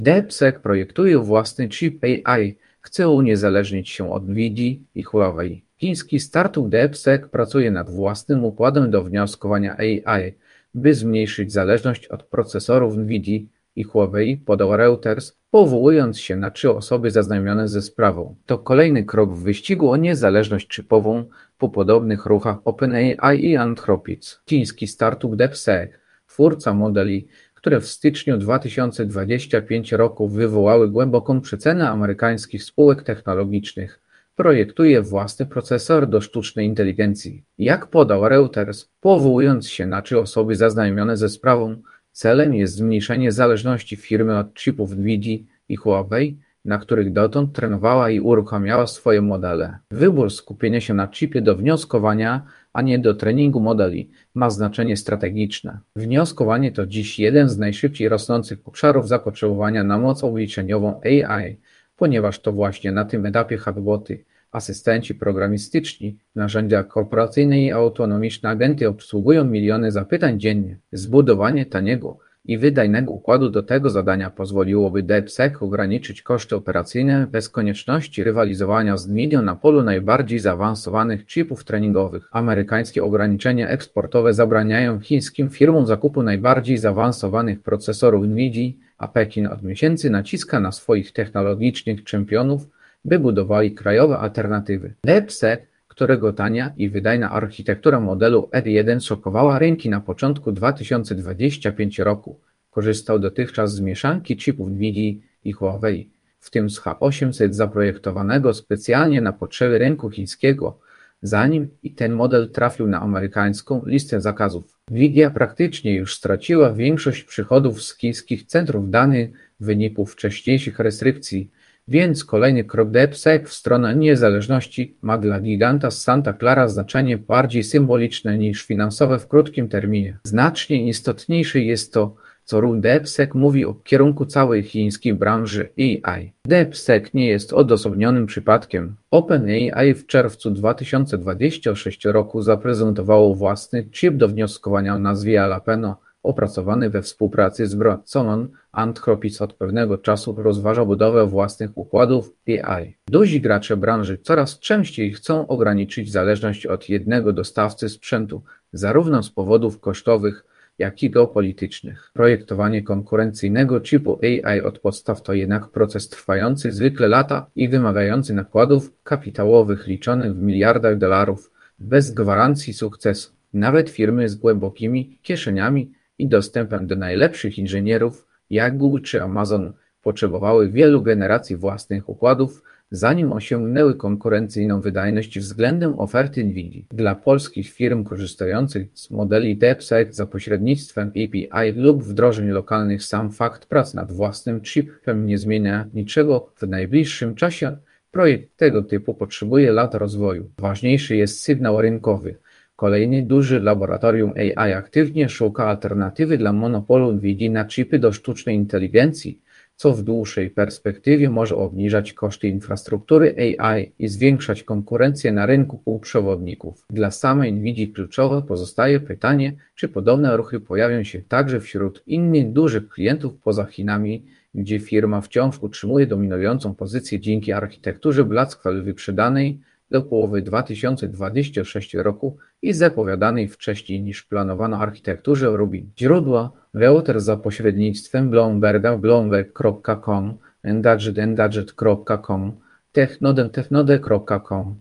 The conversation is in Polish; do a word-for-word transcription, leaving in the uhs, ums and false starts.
DeepSeek projektuje własny chip A I, chce uniezależnić się od Nvidii i Huawei. Chiński startup DeepSeek pracuje nad własnym układem do wnioskowania A I, by zmniejszyć zależność od procesorów Nvidii i Huawei, podał Reuters, powołując się na trzy osoby zaznajomione ze sprawą. To kolejny krok w wyścigu o niezależność chipową po podobnych ruchach OpenAI i Anthropic. Chiński startup DeepSeek, twórca modeli, które w styczniu dwa tysiące dwudziestego piątego roku wywołały głęboką przecenę amerykańskich spółek technologicznych, projektuje własny procesor do sztucznej inteligencji. Jak podał Reuters, powołując się na trzy osoby zaznajomione ze sprawą, celem jest zmniejszenie zależności firmy od chipów Nvidii i Huawei, na których dotąd trenowała i uruchamiała swoje modele. Wybór skupienia się na chipie do wnioskowania, a nie do treningu modeli, ma znaczenie strategiczne. Wnioskowanie to dziś jeden z najszybciej rosnących obszarów zapotrzebowania na moc obliczeniową A I, ponieważ to właśnie na tym etapie chatboty, asystenci programistyczni, narzędzia korporacyjne i autonomiczne agenty obsługują miliony zapytań dziennie. Zbudowanie taniego i wydajnego układu do tego zadania pozwoliłoby DeepSeek ograniczyć koszty operacyjne bez konieczności rywalizowania z Nvidią na polu najbardziej zaawansowanych chipów treningowych. Amerykańskie ograniczenia eksportowe zabraniają chińskim firmom zakupu najbardziej zaawansowanych procesorów Nvidii, a Pekin od miesięcy naciska na swoich technologicznych czempionów, by budowali krajowe alternatywy. DeepSeek, którego tania i wydajna architektura modelu R jeden szokowała rynki na początku dwa tysiące dwudziestego piątego roku, korzystał dotychczas z mieszanki chipów Nvidii i Huawei, w tym z H osiemset zaprojektowanego specjalnie na potrzeby rynku chińskiego, zanim i ten model trafił na amerykańską listę zakazów. Nvidia praktycznie już straciła większość przychodów z chińskich centrów danych w wyniku wcześniejszych restrykcji, więc kolejny krok DeepSeek w stronę niezależności ma dla giganta z Santa Clara znaczenie bardziej symboliczne niż finansowe w krótkim terminie. Znacznie istotniejsze jest to, co ruch DeepSeek mówi o kierunku całej chińskiej branży A I. DeepSeek nie jest odosobnionym przypadkiem. OpenAI w czerwcu dwa tysiące dwudziestego szóstego roku zaprezentowało własny chip do wnioskowania o nazwie Alapeno, opracowany we współpracy z Broadcom. Anthropic od pewnego czasu rozważa budowę własnych układów A I. Duzi gracze branży coraz częściej chcą ograniczyć zależność od jednego dostawcy sprzętu, zarówno z powodów kosztowych, jak i geopolitycznych. Projektowanie konkurencyjnego chipu A I od podstaw to jednak proces trwający zwykle lata i wymagający nakładów kapitałowych liczonych w miliardach dolarów, bez gwarancji sukcesu. Nawet firmy z głębokimi kieszeniami i dostępem do najlepszych inżynierów, jak Google czy Amazon, potrzebowały wielu generacji własnych układów, zanim osiągnęły konkurencyjną wydajność względem oferty Nvidii. Dla polskich firm korzystających z modeli DeepSeek za pośrednictwem A P I lub wdrożeń lokalnych sam fakt prac nad własnym chipem nie zmienia niczego w najbliższym czasie. Projekt tego typu potrzebuje lat rozwoju. Ważniejszy jest sygnał rynkowy. Kolejny duży laboratorium A I aktywnie szuka alternatywy dla monopolu Nvidii na chipy do sztucznej inteligencji, co w dłuższej perspektywie może obniżać koszty infrastruktury A I i zwiększać konkurencję na rynku półprzewodników. Dla samej Nvidii kluczowe pozostaje pytanie, czy podobne ruchy pojawią się także wśród innych dużych klientów poza Chinami, gdzie firma wciąż utrzymuje dominującą pozycję dzięki architekturze Blackwell wyprzedanej do połowy dwa tysiące dwudziestego szóstego roku i zapowiadanej wcześniej niż planowano architekturze Rubin. Źródła: Reuters za pośrednictwem Bloomberga, bloomberg kropka com, Engadget, engadget kropka com, technode, technode kropka com.